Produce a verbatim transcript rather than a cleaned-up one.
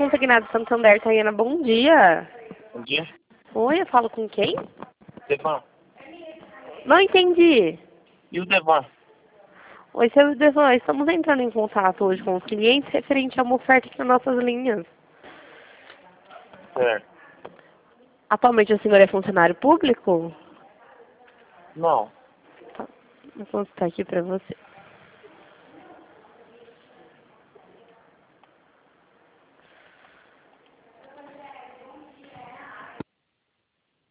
Consignado Santander, Tayana, bom dia. Bom dia. Oi, eu falo com quem? Devan. Não entendi. E o Devan? Oi, seu Devan, estamos entrando em contato hoje com os clientes referente a uma oferta aqui nas nossas linhas. Certo. Atualmente o senhor é funcionário público? Não. Tá. Vou consultar aqui para você.